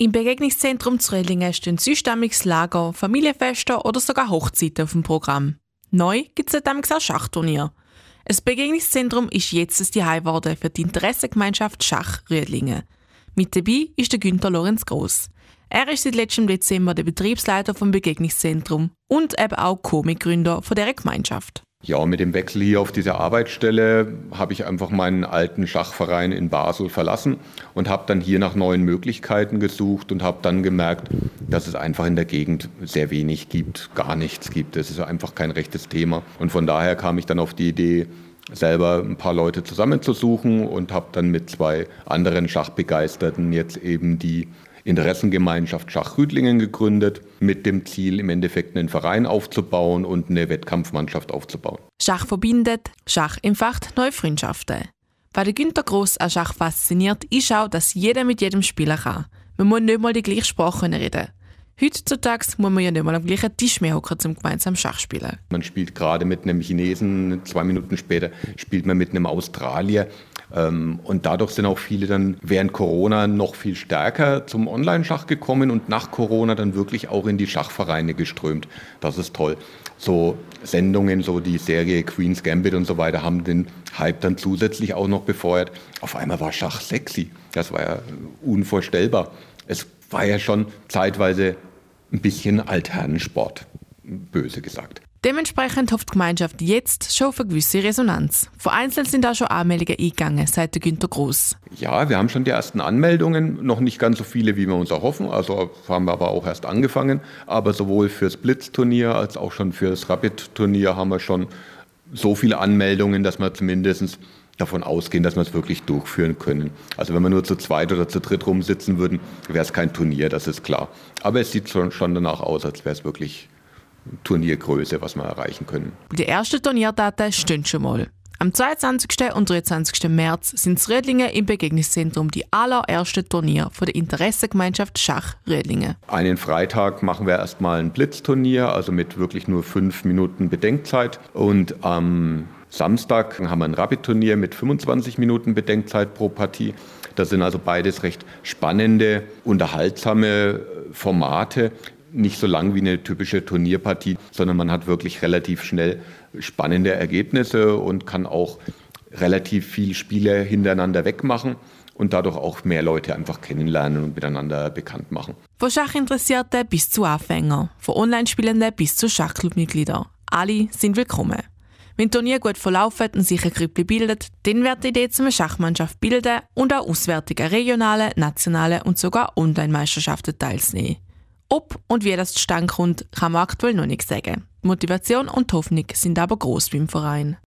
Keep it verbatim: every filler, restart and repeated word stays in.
Im Begegnungszentrum zu Rödlingen stehen sonst Lager, Familienfeste oder sogar Hochzeiten auf dem Programm. Neu gibt es damals auch Schachturnier. Das Begegnungszentrum ist jetzt das Zuhause geworden für die Interessengemeinschaft Schach Rödlingen. Mit dabei ist der Günther Lorenz Gross. Er ist seit letztem Dezember der Betriebsleiter vom Begegnungszentrum und eben auch Co-Mitgründer von dieser Gemeinschaft. Ja, mit dem Wechsel hier auf diese Arbeitsstelle habe ich einfach meinen alten Schachverein in Basel verlassen und habe dann hier nach neuen Möglichkeiten gesucht und habe dann gemerkt, dass es einfach in der Gegend sehr wenig gibt, gar nichts gibt. Es ist einfach kein rechtes Thema. Und von daher kam ich dann auf die Idee, selber ein paar Leute zusammenzusuchen und habe dann mit zwei anderen Schachbegeisterten jetzt eben die Interessengemeinschaft Schach Rüdlingen gegründet, mit dem Ziel, im Endeffekt einen Verein aufzubauen und eine Wettkampfmannschaft aufzubauen. Schach verbindet, Schach entfacht neue Freundschaften. Weil der Günther Gross an Schach fasziniert, ist auch, dass jeder mit jedem spielen kann. Man muss nicht mal die gleiche Sprache reden. Heutzutage muss man ja nicht mal am gleichen Tisch mehr hocken, zum gemeinsam Schach spielen. Man spielt gerade mit einem Chinesen, zwei Minuten später spielt man mit einem Australier. Und dadurch sind auch viele dann während Corona noch viel stärker zum Online-Schach gekommen und nach Corona dann wirklich auch in die Schachvereine geströmt. Das ist toll. So Sendungen, so die Serie Queen's Gambit und so weiter haben den Hype dann zusätzlich auch noch befeuert. Auf einmal war Schach sexy. Das war ja unvorstellbar. Es war ja schon zeitweise ein bisschen Altherrensport, böse gesagt. Dementsprechend hofft die Gemeinschaft jetzt schon auf eine gewisse Resonanz. Vereinzelt sind auch schon Anmeldungen eingegangen, sagt der Günther Gross. Ja, wir haben schon die ersten Anmeldungen, noch nicht ganz so viele, wie wir uns erhoffen. Also haben wir aber auch erst angefangen. Aber sowohl fürs Blitzturnier als auch schon fürs Rapid-Turnier haben wir schon so viele Anmeldungen, dass wir zumindest davon ausgehen, dass wir es wirklich durchführen können. Also wenn wir nur zu zweit oder zu dritt rumsitzen würden, wäre es kein Turnier, das ist klar. Aber es sieht schon, schon danach aus, als wäre es wirklich Turniergröße, was wir erreichen können. Die ersten Turnierdaten stehen schon mal. Am zweiundzwanzigsten und dreiundzwanzigsten März sind in Rödlingen im Begegnungszentrum die allerersten Turniere von der Interessengemeinschaft Schach Rödlingen. Einen Freitag machen wir erstmal ein Blitzturnier, also mit wirklich nur fünf Minuten Bedenkzeit. Und am Samstag haben wir ein Rapid-Turnier mit fünfundzwanzig Minuten Bedenkzeit pro Partie. Das sind also beides recht spannende, unterhaltsame Formate. Nicht so lang wie eine typische Turnierpartie, sondern man hat wirklich relativ schnell spannende Ergebnisse und kann auch relativ viele Spiele hintereinander wegmachen und dadurch auch mehr Leute einfach kennenlernen und miteinander bekannt machen. Von Schachinteressierten bis zu Anfängern, von Online-Spielenden bis zu Schachclubmitgliedern. Alle sind willkommen. Wenn das Turnier gut verlaufen und sich ein Grüppli bildet, dann wird die Idee zu einer Schachmannschaft bilden und auch Auswertungen regionale, nationale und sogar Online-Meisterschaften teilnehmen. Ob und wie das zustande kommt, kann man aktuell noch nicht sagen. Die Motivation und die Hoffnung sind aber gross beim Verein.